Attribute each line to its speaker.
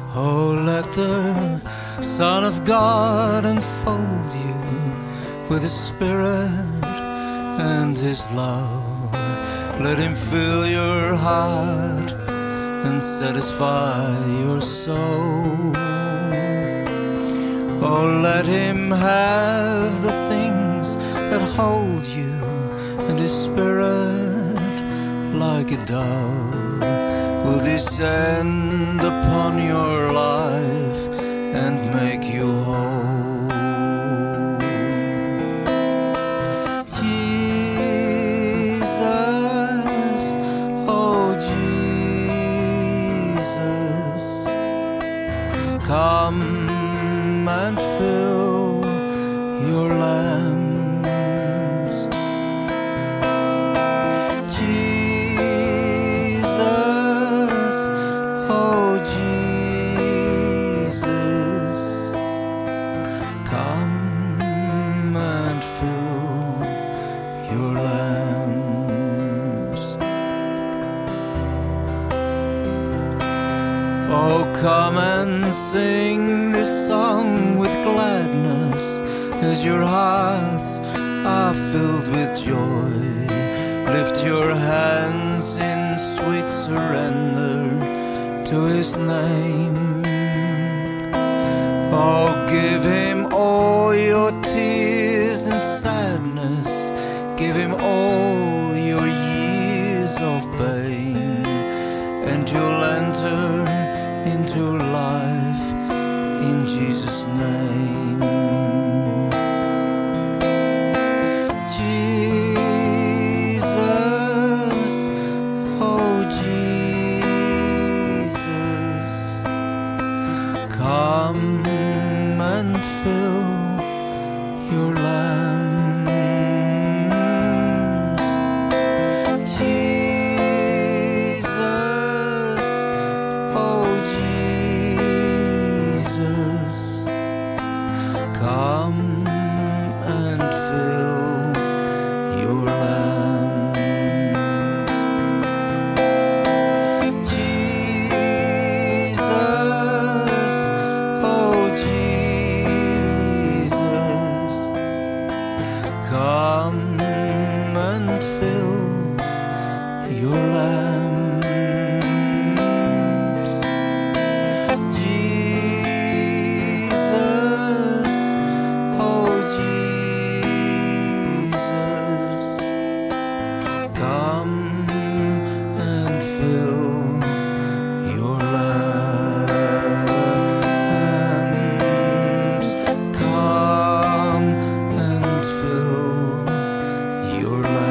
Speaker 1: Oh, let the Son of God enfold you with His Spirit and His love. Let Him fill your heart and satisfy your soul. Oh, let Him have the things that hold you, and His Spirit, like a dove, will descend upon your life and make you whole. Jesus, oh Jesus, come and fill your lambs. Jesus, oh Jesus, come and fill your lambs. Oh, come and sing this song with gladness as your hearts are filled with joy. Lift your hands in sweet surrender to His name. Oh, give Him all your tears and sadness. Give Him all your years of pain, and you'll enter into life in Jesus' name. Jesus, oh Jesus, come and fill your lambs. Jesus, oh Jesus, come and fill your lambs. Jesus, oh Jesus, come and fill your lambs. Jesus, oh Jesus, come and fill your lambs. Come and fill your lambs.